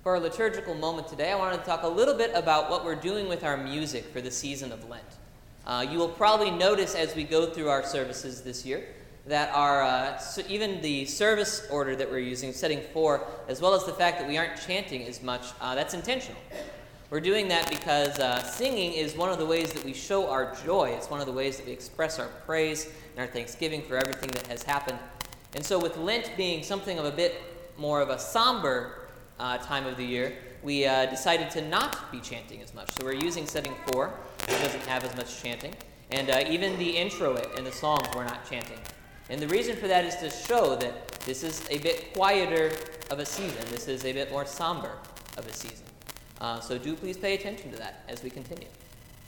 For our liturgical moment today, I wanted to talk a little bit about what we're doing with our music for the season of Lent. You will probably notice as we go through our services this year that our even the service order that we're using, setting 4, as well as the fact that we aren't chanting as much, that's intentional. We're doing that because singing is one of the ways that we show our joy. It's one of the ways that we express our praise and our thanksgiving for everything that has happened. And so with Lent being something of a bit more of a somber time of the year, we decided to not be chanting as much. So we're using setting 4, which doesn't have as much chanting. And even the introit and the songs we're not chanting. And the reason for that is to show that this is a bit quieter of a season. This is a bit more somber of a season. So do please pay attention to that as we continue.